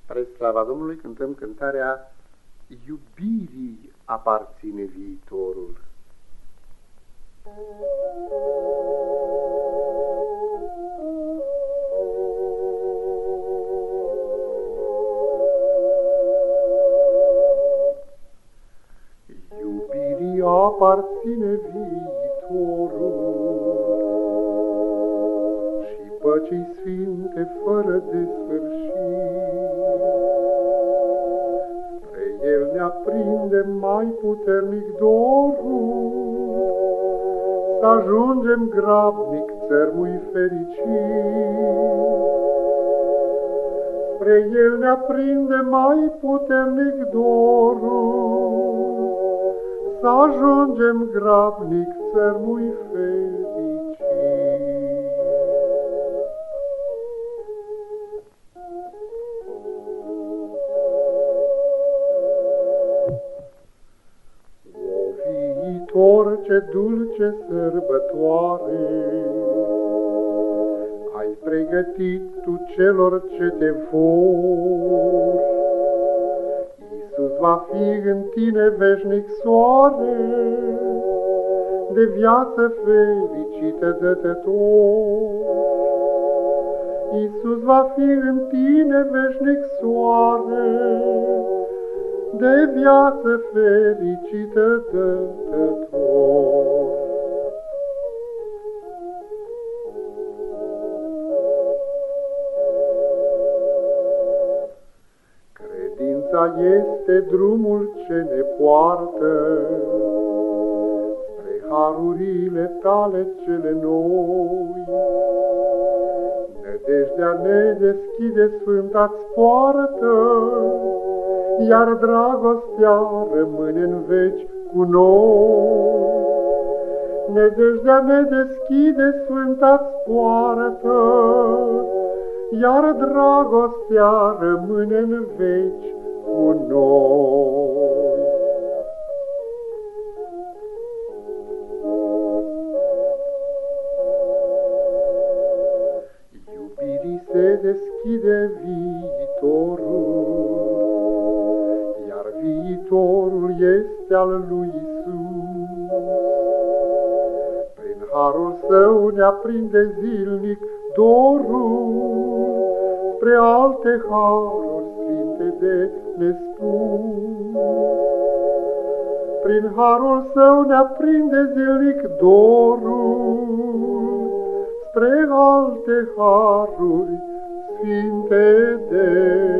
Spre slava Domnului cântăm cântarea Iubirii aparține viitorul. Iubirii aparține viitorul și păcii sfinte fără de sfârșit. Spre el ne aprinde mai puternic dorul, să ajungem grabnic țărmui fericit. Spre el ne aprinde mai puternic dorul, să ajungem grabnic țărmui fericit. Ce dulce sărbătoare ai pregătit tu celor ce te vor. Iisus va fi în tine veșnic soare, de viață fericită dătător. Iisus va fi în tine veșnic soare, de viață fericită dătător. Credința este drumul ce ne poartă spre harurile tale cele noi. Nădejdea ne deschide sfânta-ți poartă, iar dragostea rămâne în veci cu noi. Nădejdea ne deschide sfânta-ți poartă, iar dragostea rămâne în veci cu noi. Iubirii se deschide viitorul, viitorul este al lui Iisus. Prin harul său ne aprinde zilnic dorul, spre alte haruri sfinte de nespus. Prin harul său ne aprinde zilnic dorul, spre alte haruri sfinte de